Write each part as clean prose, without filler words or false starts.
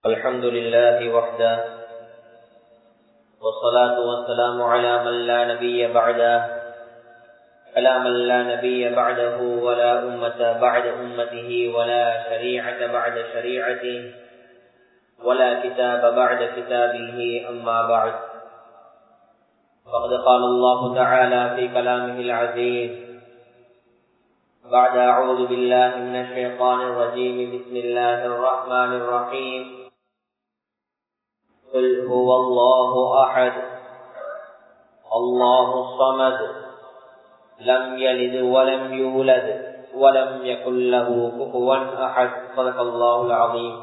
الحمد لله وحده والصلاة والسلام على من لا نبي بعده ولا أمة بعد أمته ولا شريعة بعد شريعته ولا كتاب بعد كتابه أما بعد فقد قال الله تعالى في كلامه العزيز بعد أعوذ بالله من الشيطان الرجيم بسم الله الرحمن الرحيم قل هو الله أحد الله الصمد لم يلد ولم يولد ولم يكن له كفوا أحد صدق الله العظيم.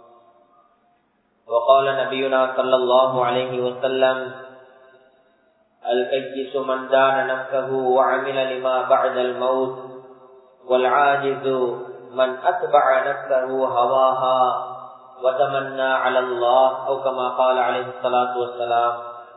وقال نبينا صلى الله عليه وسلم الكيس من دان نفسه وعمل لما بعد الموت والعاجز من أتبع نفسه هواها وتمنى على الله أو كما قال عليه الصلاة والسلام.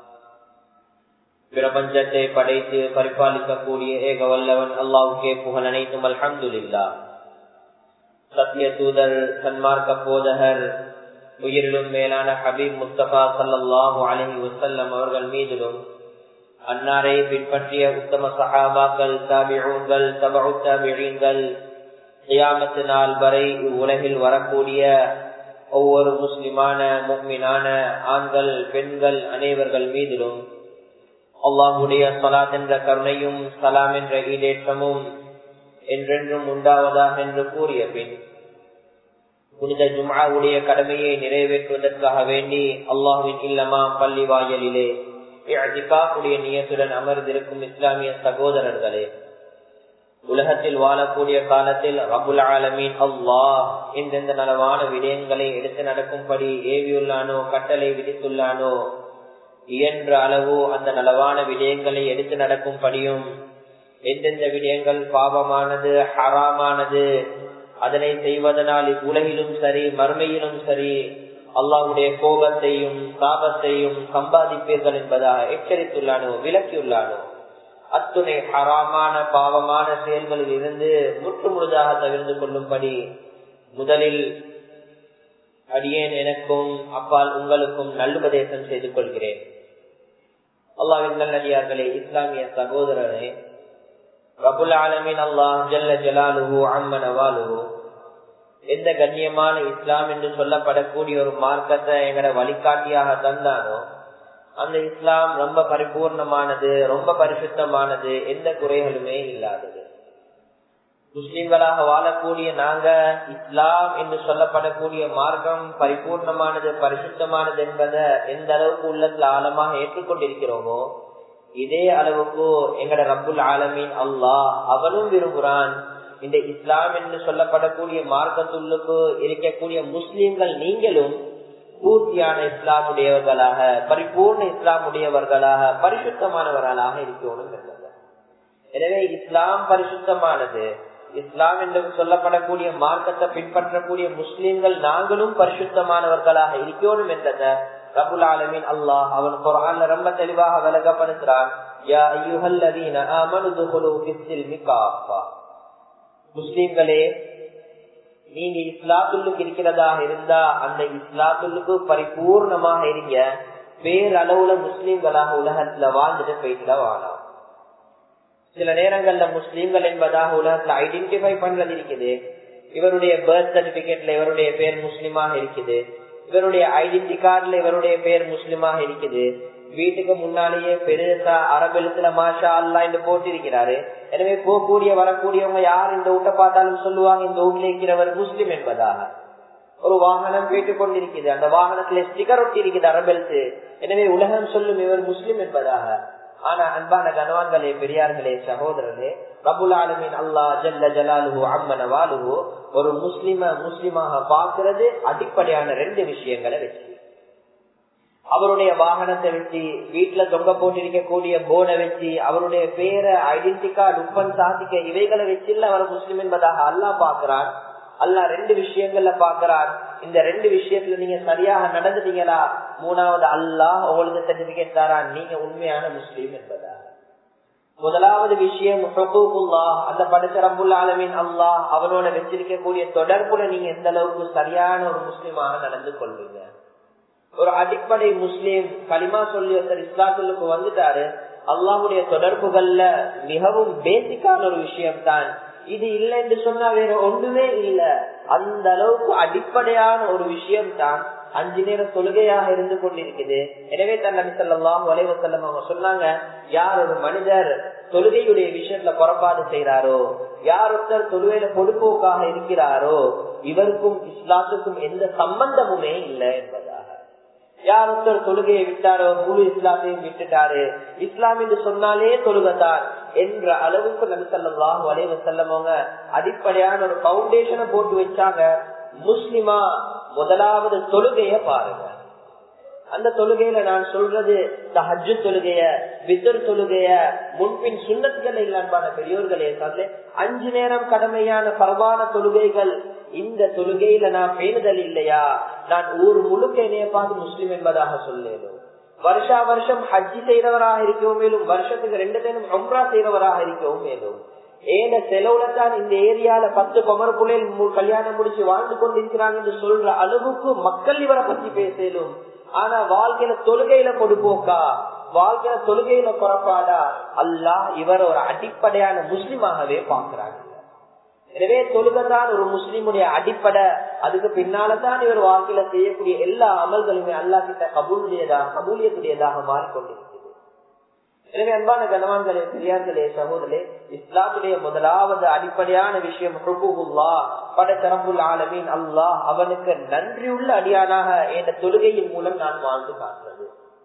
பிரபஞ்சத்தை படைத்து பரிபாலிக்கக்கூடிய ஏக வல்லவன் அல்லாஹ்வுக்கே புகழ் அனைத்தும் அல்ஹம்துலில்லாஹ். சத்திய தூதர் சன்மார்க்க போதகர் உயிரிலும் மேலான ஹபீப் முஸ்தபா ஸல்லல்லாஹு அலைஹி வஸல்லம் அவர்கள் மீதிலும் அன்னாரை பின்பற்றிய உத்தம சஹாபாக்கள் தாபிஊன்கள் தபஉ தாபிஈன்கள் கியாமத் நாள் வரை உலகில் வரக்கூடிய ஒவ்வொரு முஸ்லிமான முஃமினான ஆண்கள் பெண்கள் அனைவர்கள் மீதிலும் அல்லாஹ்வுடைய ஸலாத் என்ற கருணையும் சலாம் என்ற ஈடேற்றமும் என்றென்றும் உண்டாவதாக என்று கூறிய பின் புனித ஜும்ஆவுடைய கடமையை நிறைவேற்றுவதற்காக வேண்டி அல்லாஹ்வின் இல்லமாம் பள்ளி வாயிலிலே இஅ்திகாஃபுடைய நியத்துடன் அமர்ந்திருக்கும் இஸ்லாமிய சகோதரர்களே, உலகத்தில் வாழக்கூடிய காலத்தில் ரப்புல் ஆலமீன் அல்லாஹ் எந்தெந்த நலவான விடயங்களை எடுத்து நடக்கும்படி ஏவியுள்ளானோ கட்டளை விதித்துள்ளானோ இயன்ற அளவு அந்த நலவான விடயங்களை எடுத்து நடக்கும்படியும் எந்தெந்த விடயங்கள் பாவமானது ஹராமானது அதனை செய்வதனால் உலகிலும் சரி மறுமையிலும் சரி அல்லாஹ்வுடைய கோபத்தையும் சாபத்தையும் சம்பாதிப்பீர்கள் என்பதாக எச்சரித்துள்ளானோ விலக்கியுள்ளானோ அத்துணை ஹராமான பாவமான செயல்களில் இருந்து முற்றுமுழுதாக தவிர்த்து கொள்ளும்படி முதலில் அடியேன் எனக்கும் அப்பால் உங்களுக்கும் நல்லுபதேசம் செய்து கொள்கிறேன். அல்லாஹ்வின் நல்லடியார்களே, இஸ்லாமிய சகோதரரே, ரப்புல் ஆலமீன் அல்லாஹ் ஜல்ல ஜலாலுஹு அம்ம நவாலுஹு எந்த கண்ணியமான இஸ்லாம் என்று சொல்லப்படக்கூடிய ஒரு மார்க்கத்தை எங்கட வழிகாட்டியாக தந்தானோ அந்த இஸ்லாம் ரொம்ப பரிபூர்ணமானது, ரொம்ப பரிசுத்தமானது, எந்த குறைகளுமே இல்லாதது. முஸ்லிம்களாக வாழக்கூடிய நாங்க இஸ்லாம் என்று சொல்லப்படக்கூடிய மார்க்கம் பரிபூர்ணமானது பரிசுத்தமானது என்பதை எந்த அளவுக்கு உள்ளத்துல ஆழமாக ஏற்றுக்கொண்டிருக்கிறோமோ இதே அளவுக்கு எங்கட ரப்புல் ஆலமீன் அல்லாஹ் அவனும் விரும்புகிறான் இந்த இஸ்லாம் என்று சொல்லப்படக்கூடிய மார்க்கத்துள்ளுக்கு இருக்கக்கூடிய முஸ்லிம்கள் நீங்களும் பூர்த்தியான இஸ்லாமுடையவர்களாக பரிபூர்ண இஸ்லாமுடையவர்களாக பரிசுத்தமானவர்களாக இருக்கணும். எனவே இஸ்லாம் பரிசுத்தமானது. இஸ்லாம் என்று சொல்லப்படக்கூடிய மார்க்கத்தை பின்பற்றக்கூடிய முஸ்லிம்கள் நாங்களும் பரிசுத்தமானவர்களாக இருக்கணும் என்றதை ரப்புல் ஆலமீன் அல்லாஹ் அவன் குர்ஆன்ல ரொம்ப தெளிவாக விளக்கப்படுத்துறான். யா அய்யுஹல்லதீன ஆமனு துகுலு ஃபிஸ்ஸில்மி காஃபா. முஸ்லிம்களே, நீங்க இஸ்லாத்துள்ளுக்கு இருக்கிறதாக இருந்தா அந்த இஸ்லாத்துள்ளுக்கு பரிபூர்ணமாக இருங்க. பேரளவுல முஸ்லிம்களாக உலகத்துல வாழ்ந்துட்டு போயிட்டு வாழலாம். சில நேரங்கள்ல முஸ்லிம்கள் என்பதாக உலகத்துல ஐடென்டிஃபை பண்றது இருக்குது. இவருடைய பர்த் சர்டிபிகேட்ல இவருடைய பேர் முஸ்லிமாக இருக்குது, இவருடைய ஐடென்டி கார்டுல இவருடைய பேர் முஸ்லிமாக இருக்குது, வீட்டுக்கு முன்னாலேயே பெருசா அரபெழுத்துல மாஷா அல்லாஹ் என்று போட்டிருக்கிறாரு. எனவே போகக்கூடிய வரக்கூடியவங்க யார் இந்த வீட்டை பார்த்தாலும் சொல்லுவாங்க இந்த வீட்டுல இருக்கிறவர் முஸ்லிம் என்பதாக. ஒரு வாகனம் போயிட்டுக் கொண்டிருக்குது, அந்த வாகனத்துல ஸ்டிக்கர் ஒட்டி இருக்குது அரபெழுத்து. எனவே உலகம் சொல்லும் இவர் முஸ்லிம் என்பதாக. ஆனா அன்பான கணவான்களே, பெரியார்களே, சகோதரர்களே, ரப்புல் ஆலமீன் அல்லாஹ் ஜல்ல ஜலாலுஹு அம்ம நவாலுஹு ஒரு முஸ்லிமாக பார்க்கிறது அடிப்படையான ரெண்டு விஷயங்களை வச்சு. அவருடைய வாகனத்தை வச்சு, வீட்டுல தொங்க போட்டிருக்கக்கூடிய போனை வச்சு, அவருடைய பேரை ஐடென்டி கார்டு உப்பன் சாதிக்க இவைகளை வச்சு அவர் முஸ்லிம் என்பதாக அல்லாஹ் பார்க்கிறான். அல்லாஹ் ரெண்டு விஷயங்கள்ல பார்க்கிறான். இந்த ரெண்டு விஷயத்துல நீங்க சரியாக நடந்துட்டீங்களா, மூணாவது அல்லாஹ் உங்களுக்கு சர்டிபிகேட் தாரான் நீங்க உண்மையான முஸ்லீம் என்பதா. முதலாவது விஷயம் அந்த படைச்ச ரப்புல் ஆலமீன் அல்லாஹ் அவனோட வச்சிருக்கக்கூடிய தொடர்புல நீங்க எந்த அளவுக்கு சரியான ஒரு முஸ்லிமாக நடந்து கொள்வீங்க. ஒரு அடிப்படை முஸ்லீம் களிமா சொல்லி ஒருத்தர் இஸ்லாத்துக்கு வந்துட்டாரு, அல்லாஹ்வுடைய தொடர்புகள்ல மிகவும் பேசிக்கான ஒரு விஷயம் தான் இது. இல்லை என்று சொன்னா வேற ஒன்றுமே இல்ல. அந்த அளவுக்கு அடிப்படையான ஒரு விஷயம் தான் 5 நேர தொழுகையாக இருந்து கொண்டிருக்குது. எனவே தான் நபி ஸல்லல்லாஹு அலைஹி வஸல்லம் அவங்க சொன்னாங்க, யார் ஒரு மனிதர் தொழுகையுடைய விஷயத்துல குறைபாடு செய்யறாரோ, யார் ஒருத்தர் தொழுகையில பொடுப்போக்காக இருக்கிறாரோ, இவருக்கும் இஸ்லாத்துக்கும் எந்த சம்பந்தமுமே இல்லை என்பதாக. யார் ஒருத்தர் தொழுகையை விட்டாரோ முழு இஸ்லாத்தையும் விட்டுட்டாரு, இஸ்லாம் என்று சொன்னாலே தொழுகைதான் என்ற அளவுக்கு நபி ஸல்லல்லாஹு அலைஹி வஸல்லம் அவங்க அடிப்படையான ஒரு பவுண்டேஷனை போட்டு வச்சாங்க. முஸ்லிமா முதலாவது தொழுகைய பாருங்க. அந்த தொழுகையில நான் சொல்றது தஹஜ்ஜுத் தொழுகைய, வித்ர் தொழுகைய, முன்பின் சுன்னத்துகள் இல்லாம பெரியோர்களே சொல்ல 5 நேரம் கடமையான பரவான தொழுகைகள். இந்த தொழுகையில நான் பேணுதல் இல்லையா, நான் ஊர் முழுக்க என்னைய பார்த்து முஸ்லிம் என்பதாக சொல்லேனும். வருஷா வருஷம் ஹஜ்ஜி செய்யறவராக இருக்கவும் மேலும், வருஷத்துக்கு 2 தினம் உம்ரா செய்யறவராக இருக்கவும் மேலும், ஏன செலவுலதான் இந்த ஏரியால 10 குமர புள்ளைகள் கல்யாணம் முடிச்சு வாழ்ந்து கொண்டிருக்கிறாங்க என்று சொல்ற அளவுக்கு மக்கள் இவரை பத்தி பேசலும். ஆனா வாழ்க்கையில தொழுகையில கொடுப்போக்கா, வாழ்க்கையில தொழுகையில குறைபாடா, அல்லாஹ் இவர் ஒரு அடிப்படையான முஸ்லிமாகவே பாக்குறாங்க. எனவே தொழுகைதான் ஒரு முஸ்லிமுடைய அடிப்படை. அதுக்கு பின்னால்தான் இவர் வாழ்க்கையில செய்யக்கூடிய எல்லா அமல்களுமே அல்லாஹ் கிட்ட கபூலியத்துடையதாக மாறிக்கொண்டிருக்கிறது. எனவே அன்பான கனவான்களே, பெரியார்களே, சகோதரே, இஸ்லாத்துடைய முதலாவது அடிப்படையான விஷயம் படைச்ச ரப்புல் ஆலமீன் அல்லாஹ் அவனுக்கு நன்றியுள்ள அடியானாக என்ற தொழுகையின் மூலம் நான் வாழ்ந்து காட்டுறது.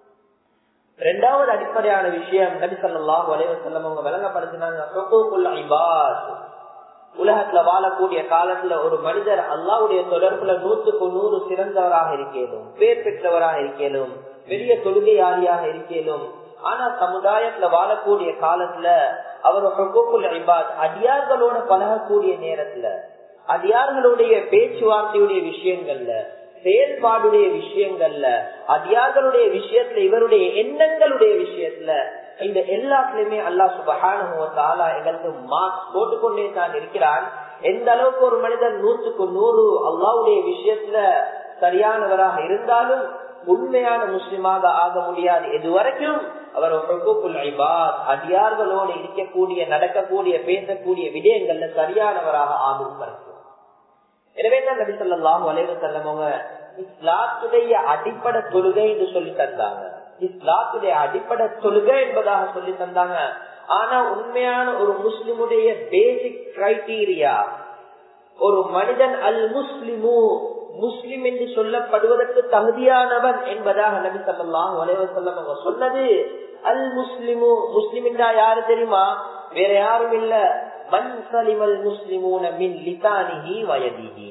2வது அடிப்படையான விஷயம் நபி ஸல்லல்லாஹு அலைஹி வஸல்லம் அவங்க விளங்கப்படுத்தினாங்க, ஹுகூகுல் இபாத். உலகத்துல வாழக்கூடிய காலத்துல ஒரு மனிதர் அல்லாஹ்வுடைய தொடர்புல 100க்கு 100 சிறந்தவராக இருக்கேனும், பேர் பெற்றவராக இருக்கேனும், பெரிய தொழுகையாளியாக இருக்கேனும். ஆனா சமுதாயத்துல வாழக்கூடிய காலத்துல அவர் ஹுகூகுல் இபாத் அடியார்களோட பழகக்கூடிய நேரத்துல, அடியார்களுடைய பேச்சுவார்த்தையுடைய விஷயங்கள்ல, செயல்பாடுடைய விஷயங்கள்ல, அடியார்களுடைய விஷயத்துல, இவருடைய எண்ணங்களுடைய விஷயத்துல, இந்த எல்லாத்துலயுமே அல்லாஹ் சுப்ஹானஹு வ தஆலா எங்களுக்கு மார்க்ஸ் போட்டுக்கொண்டே தான் இருக்கிறான். எந்த அளவுக்கு ஒரு மனிதர் 100க்கு 100 அல்லாஹ்வுடைய விஷயத்துல சரியானவராக இருந்தாலும் உண்மையான முஸ்லிமாக ஆக முடியாது. இது வரைக்கும் அவர் ஹுகூகுல் இபாத் அடியார்களோடு இருக்கக்கூடிய, நடக்கக்கூடிய, பேசக்கூடிய விடயங்கள்ல சரியானவராக ஆகும். எனவே தான் நபி ஸல்லல்லாஹு அலைஹி வஸல்லம் அவங்க இஸ்லாத்துடைய அடிப்படை தொழுகை என்று சொல்லி தந்தாங்க. இஸ்லாத்துடைய அடிப்படை தொழுகை என்பதாக சொல்லி தந்தாங்க. ஆனா உண்மையான ஒரு முஸ்லிமுடைய பேசிக் கிரைட்டீரியா, ஒரு மனிதன் அல் முஸ்லிமு, முஸ்லிம் என்று சொல்லப்படுவதற்கு தகுதியானவன் என்பதாக நபி ஸல்லல்லாஹு அலைஹி வஸல்லம் அவங்க சொன்னது அல் முஸ்லிமு. முஸ்லிம் என்றா யாரு தெரியுமா? வேற யாரும் இல்ல, மன் சலிமல் முஸ்லிமூன மின் லிசானிஹி வ யதிஹி.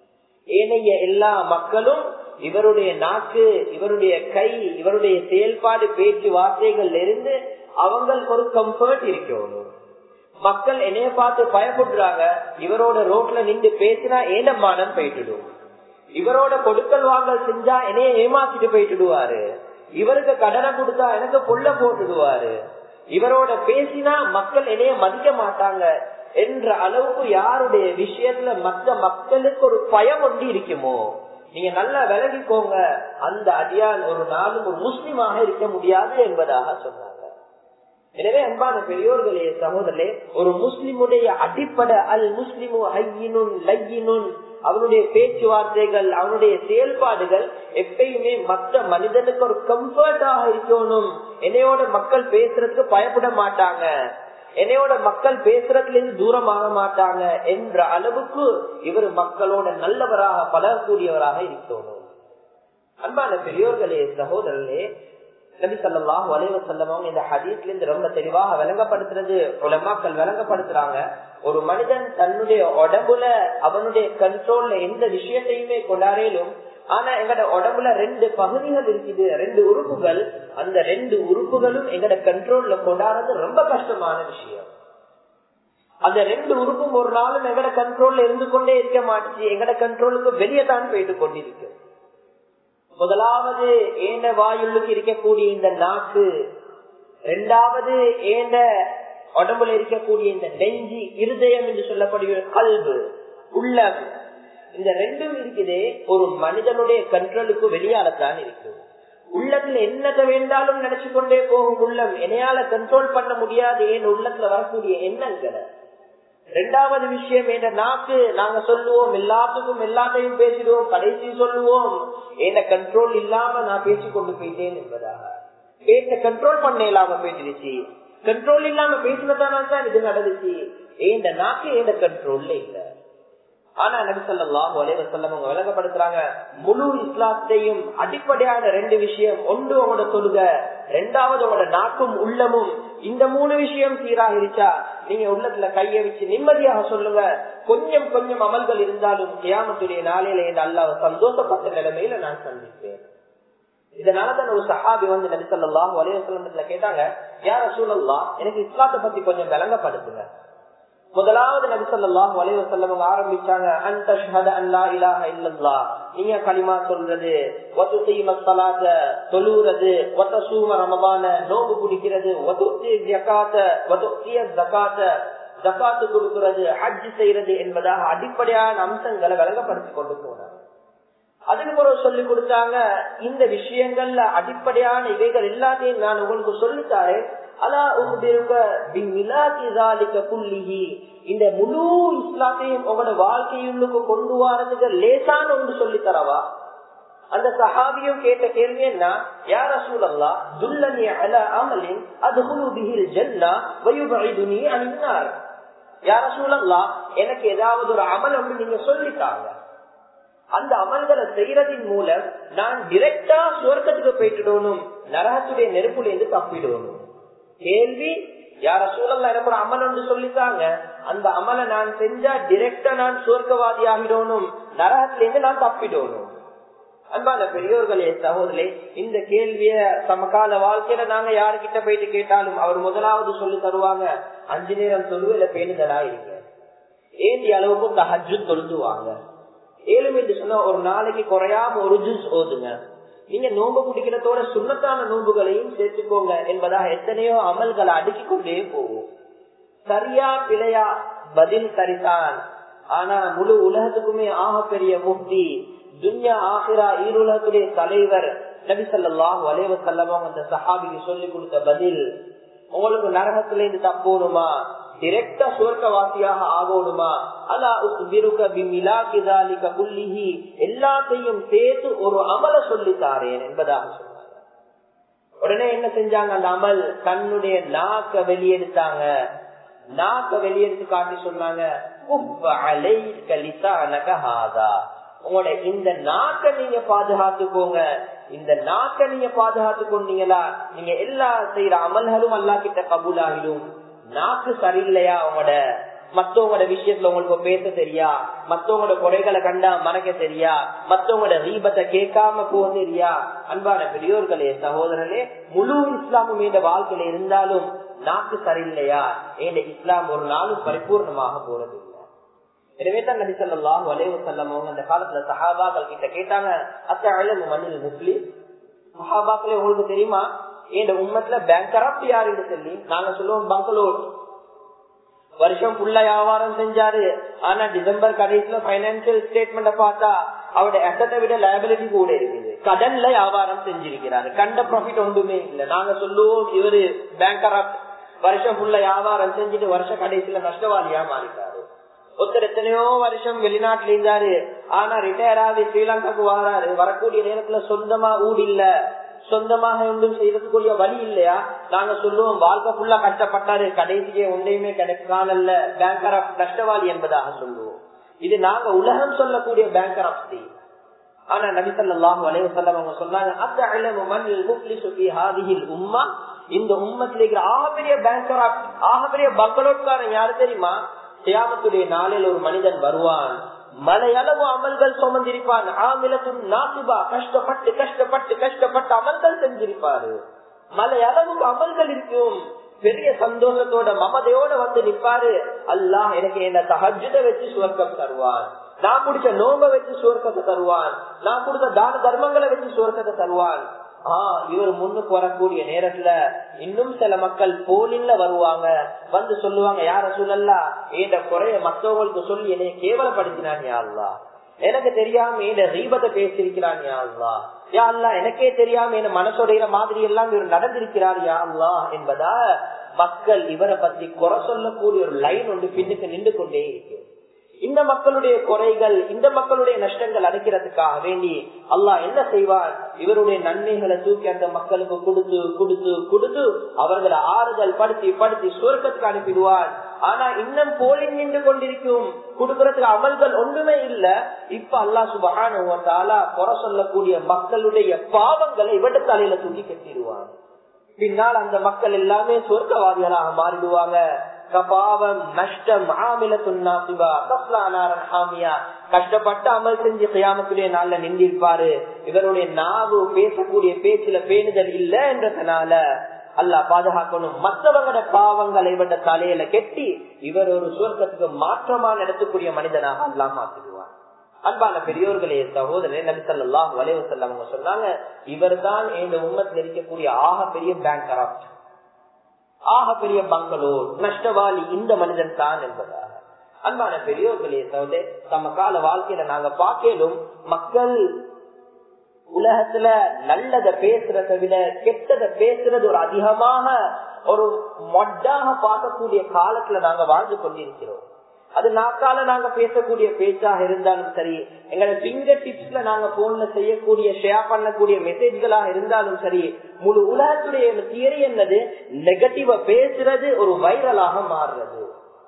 ஏனைய எல்லா மக்களும் இவருடைய நாக்கு, இவருடைய கை, இவருடைய செயல்பாடு, பேச்சு வார்த்தைகள் இருந்து அவங்களுக்கு ஒரு கம்ஃபர்ட் இருக்கணும். மக்கள் என்னைய பார்த்து பயப்படுறாங்க, இவரோட ரோட்ல நின்று பேசினா ஏனமானம் போயிட்டுடும், இவரோட கொடுக்கல் வாங்கல் செஞ்சா என்னைய ஏமாத்திட்டு போயிட்டுடுவாரு, இவருக்கு கடனை கொடுத்தா எனக்கு புள்ள போட்டுடுவாரு, இவரோட பேசினா மக்கள் என்னைய மதிக்க மாட்டாங்க என்ற அளவுக்கு யாருடைய விஷயத்துல மற்ற மக்களுக்கு ஒரு பயம் ஒன்று இருக்குமோ, நீங்க நல்லா விலகிக்கோங்க, அந்த அடியான் ஒரு நாளும் ஒரு முஸ்லிமாக இருக்க முடியாது என்பதாக சொன்னாங்க. எனவே அன்பான பெரியோர்களே, சகோதரர்களே, ஒரு முஸ்லிமுடைய அடிப்படை அல் முஸ்லிமு ஹய்யினுன் லய்யினுன். அவனுடைய பேச்சுவார்த்தைகள், அவனுடைய செயல்பாடுகள் எப்பயுமே மற்ற மனிதனுக்கு ஒரு கம்ஃபர்டாக இருக்கணும். என்னையோட மக்கள் பேசுறதுக்கு பயப்பட மாட்டாங்க, என்னையோட மக்கள் பேசுறதுல இருந்து தூரமாக மாட்டாங்க என்ற அளவுக்கு இவர் மக்களோட நல்லவராக பழகக்கூடியவராக இருக்கணும். அன்பான பெரியோர்களே, சகோதரர்களே, நபி ஸல்லல்லாஹு அலைஹி வஸல்லம் அவங்க இந்த ஹதீஸ்ல இருந்து ரொம்ப தெளிவாக விளங்கப்படுத்துறது, உலமாக்கள் விளங்கப்படுத்துறாங்க. ஒரு மனிதன் தன்னுடைய உடம்புல அவனுடைய கண்ட்ரோல்ல எந்த விஷயத்தையுமே கொண்டாடலும். ஆனா எங்கட உடம்புல 2 பகுதிகள் இருக்குது, 2 உறுப்புகள். அந்த 2 உறுப்புகளும் எங்கட கண்ட்ரோல்ல கொண்டாடுறது ரொம்ப கஷ்டமான விஷயம். அந்த 2 உறுப்பும் ஒரு நாளும் எங்கட கண்ட்ரோல்ல இருந்து கொண்டே இருக்க மாட்டுச்சு, எங்கட கண்ட்ரோலுக்கு வெளியே தான் போயிட்டு கொண்டிருக்கு. முதலாவது ஏண்ட வாயுள்ளுக்கு இருக்கக்கூடிய இந்த நாக்கு, 2வது ஏண்ட உடம்புல இருக்கக்கூடிய இந்த நெஞ்சி இருதயம் என்று சொல்லக்கூடிய கல்வு உள்ளம், இந்த ரெண்டும் இருக்குதே ஒரு மனிதனுடைய கண்ட்ரோலுக்கு வெளியாலத்தான் இருக்கு. உள்ளத்துல என்னத்தை வேண்டாலும் நினைச்சு கொண்டே போகும் உள்ளம் என்னையால கண்ட்ரோல் பண்ண முடியாது என் உள்ளத்துல வரக்கூடிய எண்ணங்களை. ரெண்டாவது விஷயம், என்ற நாக்கு நாங்க சொல்லுவோம் எல்லாத்துக்கும் எல்லாத்தையும் பேசிடுவோம், கடைசி சொல்லுவோம் என்ன கண்ட்ரோல் இல்லாம நான் பேசி கொண்டு போயிட்டேன் என்பதாக. பேச கண்ட்ரோல் பண்ண இல்லாம பேசிடுச்சு, கண்ட்ரோல் இல்லாம பேசினதான இது நடந்துச்சு. இந்த நாக்கு எந்த கண்ட்ரோல்ல இல்ல. ஆனா நபி ஸல்லல்லாஹு அலைஹி வஸல்லம் அவங்க விளங்கப்படுத்துறாங்க, முழு இஸ்லாத்தையும் அடிப்படையான ரெண்டு விஷயம், ஒன்று உங்களோட தொழுக, ரெண்டாவது உங்களோட நாக்கும் உள்ளமும். இந்த மூணு விஷயம் சீராக இருச்சா நீங்க உள்ளத்துல கைய வச்சு நிம்மதியாக சொல்லுங்க. கொஞ்சம் கொஞ்சம் அமல்கள் இருந்தாலும் கியாமத்துடைய நாளையில இந்த அல்லாஹ் சந்தோஷப்பட்ட நிலைமையில நான் சந்திப்பேன். இதனாலதான் ஒரு சஹாபி வந்து நபி ஸல்லல்லாஹு அலைஹி வஸல்லம் கேட்டாங்க, யா ரசூலல்லாஹ் எனக்கு இஸ்லாத்தை பத்தி கொஞ்சம் விளங்கப்படுத்துங்க. முதலாவது நபி ஸல்லல்லாஹு அலைஹி வஸல்லம் ஆரம்பிச்சாங்க, அன்த ஷஹத அன் லா இலாஹ இல்லல்லாஹ், நீங்க கலிமா சொல்றது, வ துகீமஸ் ஸலாத தொழுறது, வ தஸூம ரமதான நோன்பு பிடிக்கிறது, வ துத்தி ஸகாத வ துத்திய ஸகாத ஸகாத் கொடுக்கிறது, ஹஜ் செய்யறது என்பதாக அடிப்படையான அம்சங்களை விளங்கப்படுத்தி கொண்டு போனாங்க. அதுக்கு பிறகு சொல்லி கொடுத்தாங்க, இந்த விஷயங்கள்ல அடிப்படையான இவைகள் எல்லாத்தையும் நான் உங்களுக்கு சொல்லித்தாரேன். இந்த முழு இஸ்லாத்தையும் உங்களோட வாழ்க்கையுள்ளுக்கு கொண்டு வரதுக்கு லேசான ஒன்று சொல்லி தரவா? அந்த சஹாபியும் கேட்ட கேள்வி என்ன, யா ரசூலல்லாஹ் துல்லனி அலா அமலின் அத்குலு பிஹில் ஜன்னah வ யுபஇதுனி அனின் நார். யா ரசூலல்லாஹ் எனக்கு ஏதாவது ஒரு அமல் ஒன்று நீங்க சொல்லித்தாங்க, அந்த அமல்களை செய்யறதின் மூலம் நான் டிரெக்டா சுவர்க்கத்துக்கு போயிட்டுடணும், நரகத்துடைய நெருப்புல இருந்து தப்பிடணும். கேள்வி, யார சூழல்ல எனக்கு ஒரு அமல் ஒன்று சொல்லித்தாங்க, அந்த அமலை நான் செஞ்சா டிரெக்டா நான் சுவர்க்கவாதி ஆகிடணும், நரகத்துல இருந்து நான் தப்பிடணும். அன்பான பெரியோர்களே சகோதரே, இந்த கேள்விய சமகால வாழ்க்கையில நாங்க யாருக்கிட்ட போயிட்டு கேட்டாலும் அவர் முதலாவது சொல்லி தருவாங்க, 5 நேரம் தொழுவில பேணுதலா இருங்க, ஏந்தி அளவுக்கு தஹஜ்ஜுத் தொழுதுவாங்க. 7 என்று சொன்னா ஒரு நாளைக்கு குறையாம ஒரு ஜுஸ் ஓதுங்க. நீங்க நோன்பு பிடிக்கிறதோட சுண்ணத்தான நோன்புகளையும் சேர்த்துக்கோங்க என்பதாக எத்தனையோ அமல்களை அடுக்கி கொண்டே போகும். சரியா பிழையா பதில் சரிதான். ஆனா முழு உலகத்துக்குமே ஆக பெரிய முஃப்தி, துன்யா ஆகிரா ஈருலகத்துடைய தலைவர் நபி ஸல்லல்லாஹு அலைஹி வஸல்லம் அந்த சஹாபிக்கு சொல்லி கொடுத்த பதில், உங்களுக்கு நரகத்துல இருந்து தப்போணுமா, டிரெக்டா சுவர்க்கவாசியாக ஆகணுமா, அலா உக்பிருக பிமிலாகி ذلك كله, எல்லாத்தையும் சேர்த்து ஒரு அமல சொல்லி தாரேன் என்பதாக சொன்னாங்க. உடனே என்ன செஞ்சாங்க, அந்த அமல் தன்னுடைய நாக்க வெளியெடுத்தாங்க. நாக்க வெளியெடுத்து காட்டி சொன்னாங்க, குஃப அலைக லிசானக ஹாதா, உங்களோட இந்த நாக்க நீங்க பாதுகாத்துக்கோங்க. இந்த நாக்க நீங்க பாதுகாத்து கொண்டீங்களா நீங்க எல்லா செய்யற அமல்களும் அல்லாஹ் கிட்ட கபூல் ஆகிடும். நாக்கு சரியில்லையா, உங்களோட மத்தவங்களோட விஷயத்துல உங்களுக்கு பேச தெரியா, மத்தவங்களோட குறைகளை கண்டா மறக்க தெரியா, மத்தவங்களோட ரீபத்தை கேட்காம போக தெரியா. அன்பான பெரியோர்களே சகோதரர்களே, முழு இஸ்லாமும் இந்த வாழ்க்கையில இருந்தாலும் நாக்கு சரியில்லையா, இந்த இஸ்லாம் ஒரு நாளும் பரிபூர்ணமாக போறது இல்லை. எனவே தான் நபி ஸல்லல்லாஹு அலைஹி வஸல்லம் அவங்க அந்த காலத்துல சஹாபாக்கள் கிட்ட கேட்டாங்க, அத்தஅலமு மனில் முஃப்லிஸ், சஹாபாக்களே உங்களுக்கு தெரியுமா இந்த உம்மத்துல பேங்கரப்ட் யாருன்னு சொல்லி? நாங்க சொல்லுவோம் பங்களூர், வருஷம் ஃபுல்லா வியாபாரம் செஞ்சாரு, ஆனா டிசம்பர் கடைசியில பைனான்சியல் ஸ்டேட்மெண்ட பார்த்தா அவருடைய அசட்டை விட லயபிலிட்டி கூட இருக்குது. கடன்ல வியாபாரம் செஞ்சிருக்கிறாரு, கண்ட ப்ராஃபிட் ஒன்றுமே இல்லை. நாங்க சொல்லுவோம் இவரு பேங்கரப்ட், வருஷம் ஃபுல்லா வியாபாரம் செஞ்சுட்டு வருஷ கடைசியில நஷ்டவாதியா மாறிட்டாரு. ஒருத்தர் எத்தனையோ வருஷம் வெளிநாட்டுல இருந்தாரு, ஆனா ரிட்டையர் ஆகி ஸ்ரீலங்காக்கு வராரு, வரக்கூடிய நேரத்துல சொந்தமா ஊடு இல்ல, சொந்தமாக ஒன்றும் செய்யறதுக்குரிய வழி இல்லையா? நாங்க சொல்லுவோம் வாழ்க்கை ஃபுல்லா கஷ்டப்பட்டாரு, கடைசியே ஒன்றையுமே கிடைக்கானல்ல, பேங்கரப்ட் நஷ்டவாதி என்பதாக சொல்லுவோம். இது நாங்க உலகம் சொல்லக்கூடிய பேங்கரப்டி. ஆனா நபி ஸல்லல்லாஹு அலைஹி வஸல்லம் அவங்க சொன்னாங்க, அத்தஅலமு மனில் முஃப்லிஸு ஃபீ ஹாதிஹில் உம்மah, இந்த உம்மத்திலே இருக்கிற ஆகப்பெரிய பேங்கரப்ட், ஆகப்பெரிய பங்களோட்காரன் யாரு தெரியுமா? கியாமத்துடைய நாளில் ஒரு மனிதன் வருவான், மலையளவு அமல்கள் சுமந்திருப்பான், ஆமிலத்துன் நாசிபா, கஷ்டப்பட்டு கஷ்டப்பட்டு கஷ்டப்பட்டு அமல்கள் செஞ்சிருப்பாரு, மலையளவு அமல்கள் இருக்கும், பெரிய சந்தோஷத்தோட மமதையோட வந்து நிற்பாரு. அல்லாஹ் எனக்கு என்ன தஹஜ்ஜுத வச்சு சுவர்க்கம் தருவான், நான் குடிச்ச நோம்ப வச்சு சுவர்க்கத்தை தருவான், நான் கொடுத்த தான தர்மங்களை வச்சு சுவர்க்கத்தை தருவான். இவர் முன்னுக்கு வரக்கூடிய நேரத்துல இன்னும் சில மக்கள் போலின்ல வருவாங்க, வந்து சொல்லுவாங்க, யார சொல்லலா ஏண்ட குறைய மற்றவங்களுக்கு சொல்லி என்னைய கேவலப்படுத்தினான் யா அல்லாஹ், எனக்கு தெரியாம என்ன ரீபத்தை பேசியிருக்கிறான் யா அல்லாஹ், யா அல்லாஹ் எனக்கே தெரியாம என்ன மனசுடைய மாதிரி எல்லாம் இவர் நடந்திருக்கிறார் யா அல்லாஹ் என்பதா மக்கள் இவரை பத்தி குறை சொல்லக்கூடிய ஒரு லைன் ஒன்று பின்னுக்கு நின்று கொண்டே இருக்கு. இந்த மக்களுடைய குறைகள், இந்த மக்களுடைய நஷ்டங்கள் அடைக்கிறதுக்காக வேண்டி அல்லாஹ் என்ன செய்வார், இவருடைய நன்மைகளை தூக்கி அந்த மக்களுக்கு கொடுத்து கொடுத்து கொடுத்து அவர்களை ஆறுதல் படுத்தி படுத்தி சுவர்க்கத்துக்கு அனுப்பிடுவார். ஆனா இன்னும் போலி நின்று கொண்டிருக்கும், கொடுக்கறதுக்கு அமல்கள் ஒன்றுமே இல்ல. இப்ப அல்லாஹ் சுப்ஹானஹு வ தஆலா குறை சொல்லக்கூடிய மக்களுடைய பாவங்களை இவட தலையில தூக்கி கட்டிடுவார். பின்னால் அந்த மக்கள் எல்லாமே சொர்க்கவாதிகளாக மாறிடுவாங்க. பாவம், நஷ்டம், கஷ்டப்பட்ட அமல் செஞ்சு கியாமத்துடைய நாள்ல நின்றிருப்பாரு. இவருடைய நாவு பேசக்கூடிய பேச்சுல பேணுதல் இல்ல என்றதுனால அல்லாஹ் பாதுகாக்கணும். மற்றவங்களோட பாவங்களை இவட தலையில கெட்டி இவர் ஒரு சுவர்க்கத்துக்கு மாற்றமா நடத்தக்கூடிய மனிதனாக அல்லாஹ் மாத்திடுவார். அன்பான பெரியோர்களே, சகோதரே, நபி ஸல்லல்லாஹு அலைஹி வஸல்லம் அவங்க சொன்னாங்க, இவர்தான் இந்த உம்மத்தில் இருக்கக்கூடிய ஆக பெரிய பேங்க் கரப்ட், ஆக பெரிய பங்களூர் நஷ்டவாளி இந்த மனிதன் தான் என்பதாக. அன்பான பெரியோர்களே, சகோதரே, நம்ம கால வாழ்க்கையில நாங்க பார்க்கலும் மக்கள் உலகத்துல நல்லத பேசுறதை விட கெட்டத பேசுறது ஒரு அதிகமாக ஒரு மொட்டாக பார்க்கக்கூடிய காலத்துல நாங்க வாழ்ந்து கொண்டிருக்கிறோம். அது நாக்கால நாங்க பேசக்கூடிய பேச்சாக இருந்தாலும் சரி, எங்களை பிங்கர் டிப்ஸ்ல நாங்க போன்ல செய்யக்கூடிய ஷேர் பண்ணக்கூடிய மெசேஜ்களாக இருந்தாலும் சரி, முழு உலகத்துடைய தியரி என்னது, நெகட்டிவா பேசுறது ஒரு வைரலாக மாறுறது.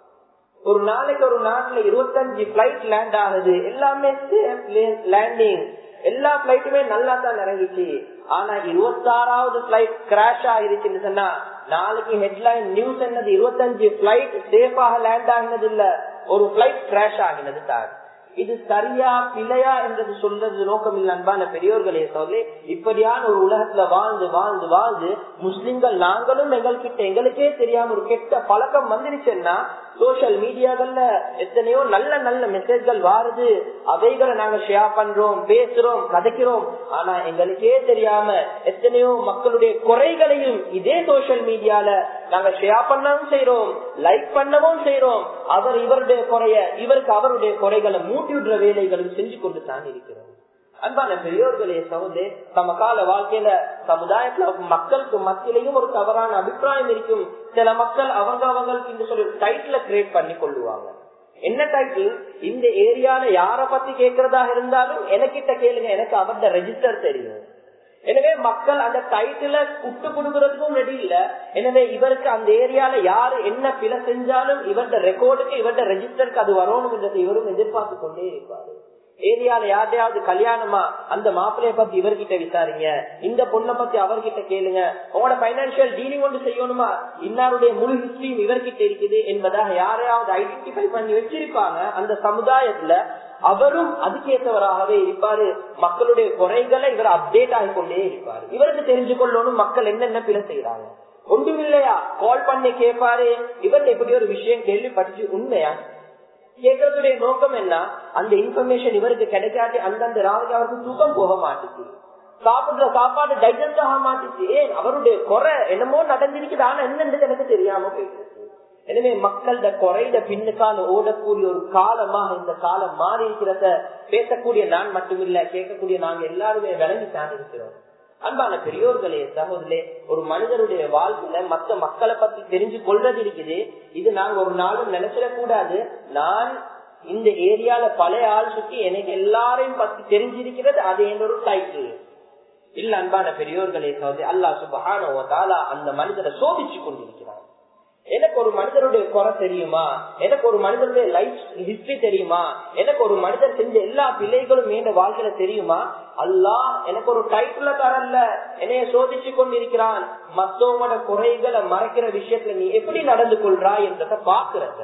ஒரு நாளைக்கு ஒரு நாட்டுல 25 பிளைட் லேண்ட் ஆகுது, எல்லாமே லேண்டிங், எல்லா பிளைட்டுமே நல்லா தான் இறங்கிச்சு. ஆனா 26வது பிளைட் கிராஷ் ஆயிருச்சுன்னு சொன்னா நாளைக்கு ஹெட்லைன் நியூஸ் என்னது, 25 பிளைட் சேஃபாக லேண்ட் ஆகினது இல்ல, ஒரு பிளைட் கிராஷ் ஆகினது தான். இது சரியா பிழையா என்றது சொல்றது நோக்கம் இல்ல. அன்பான பெரியோர்களே சொல்லி, இப்படியான ஒரு உலகத்துல வாழ்ந்து வாழ்ந்து வாழ்ந்து முஸ்லிம்கள் நாங்களும் எங்களுக்கே தெரியாம ஒரு கெட்ட பழக்கம் வந்துருச்சுன்னா, சோசியல் மீடியாக்கள்ல எத்தனையோ நல்ல நல்ல மெசேஜ்கள் வாருது, அவைகளை நாங்க ஷேர் பண்றோம், பேசுறோம், கதைக்கிறோம். ஆனா எங்களுக்கே தெரியாம எத்தனையோ மக்களுடைய குறைகளையும் இதே சோசியல் மீடியால நாங்க ஷேர் பண்ணவும் செய்யறோம், லைக் பண்ணவும் செய்யறோம். அவர் இவருடைய குறைய, இவருக்கு அவருடைய குறைகளை மூட்டி விடுற வேலைகளும் செஞ்சு கொண்டு தான் இருக்கிறோம். அன்பான பெரியோர்களே, சகோதரே, நம்ம கால வாழ்க்கையில சமுதாயத்துல மக்களுக்கு மத்தியிலையும் ஒரு தவறான அபிப்பிராயம் இருக்கும். சில மக்கள் அவங்களுக்கு இந்த சொல்லி டைட்டில கிரியேட் பண்ணி கொள்ளுவாங்க. என்ன டைட்டில், இந்த ஏரியால யார பத்தி கேட்கறதா இருந்தாலும் எனக்கிட்ட கேளுங்க, எனக்கு அவருடைய ரெஜிஸ்டர் தெரியும். எனவே மக்கள் அந்த டைட்டில குட்டு கொடுக்கறதுக்கும் ரெடி இல்ல. எனவே இவருக்கு அந்த ஏரியால யாரு என்ன பிழை செஞ்சாலும் இவருடைய ரெக்கார்டுக்கு, இவருடைய ரெஜிஸ்டருக்கு அது வரணும் என்றதை இவரும் எதிர்பார்த்து கொண்டே இருப்பாரு. ஏரியால யாரையாவது கல்யாணமா, அந்த மாப்பிள்ளைய பத்தி இவர்கிட்ட விசாரிங்க, இந்த பொண்ணை பத்தி அவர்கிட்ட கேளுங்க, உங்களோட பைனான்சியல் டீலிங் ஒன்று செய்யணுமா, இன்னாருடைய முழு ஹிஸ்டரியும் இவர்கிட்ட இருக்குது என்பதாக யாரையாவது ஐடென்டிஃபை பண்ணி வச்சிருப்பாங்க. அந்த சமுதாயத்துல அவரும் அதுக்கேற்றவராகவே இருப்பாரு. மக்களுடைய குறைகளை இவர் அப்டேட் ஆகிக்கொண்டே இருப்பாரு. இவருக்கு தெரிஞ்சு கொள்ளணும் மக்கள் என்னென்ன பிழை செய்யறாங்க. ஒன்றும் இல்லையா, கால் பண்ணி கேட்பாரு, இவர்கிட்ட இப்படி ஒரு விஷயம் கேள்விப்பட்டு உண்மையா கேட்கறதுடைய நோக்கம் என்ன, அந்த இன்ஃபர்மேஷன் இவருக்கு கிடைக்காட்டி அந்தந்த ராவுக்கு அவருக்கு தூக்கம் போக மாட்டுச்சு, சாப்பிடுற சாப்பாடு டைஜஸ்ட் ஆக மாட்டுச்சு. ஏன், அவருடைய குறை என்னமோ நடந்திருக்குது, ஆனா என்னன்றது எனக்கு தெரியாம போயிடுச்சு. எனவே மக்களோட குறையிட பின்னுக்கான ஓடக்கூடிய ஒரு காலமாக இந்த காலம் மாறி இருக்கிறத பேசக்கூடிய நான் மட்டுமில்ல, கேட்கக்கூடிய நாங்க எல்லாருமே விளங்கித்தான் இருக்கிறோம். அன்பான பெரியோர்களே, சகோதரே, ஒரு மனிதனுடைய வாழ்க்கையில மற்ற மக்களை பத்தி தெரிஞ்சு கொள்றது இருக்குது. இது நாங்க ஒரு நாளும் நினைச்சிடக்கூடாது, நான் இந்த ஏரியால பழைய ஆள் சுற்றி எனக்கு எல்லாரையும் பத்தி தெரிஞ்சிருக்கிறது அது என்னோட டைட்டில் இல்ல. அன்பான பெரியோர்களே, சகோதரே, அல்லாஹ் சுப்ஹானஹு வ தஆலா அந்த மனிதரை சோதிச்சு கொண்டிருக்கிறார். எனக்கு ஒரு மனிதனுடைய குறை தெரியுமா, எனக்கு ஒரு மனிதனுடைய லைஃப் ஹிஸ்டரி தெரியுமா, எனக்கு ஒரு மனிதர் செஞ்ச எல்லா பிள்ளைகளும் என் வாழ்க்கையில தெரியுமா, அல்லாஹ் எனக்கு ஒரு டைட்டில தரல, என்னைய சோதிச்சு கொண்டிருக்கிறான். மத்தவங்களோட குறைகளை மறைக்கிற விஷயத்துல நீ எப்படி நடந்து கொள்றாய் என்றத பாக்குறத.